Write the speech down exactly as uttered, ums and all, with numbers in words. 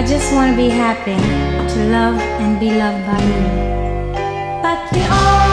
just want to be happy, to love and be loved by you. But we all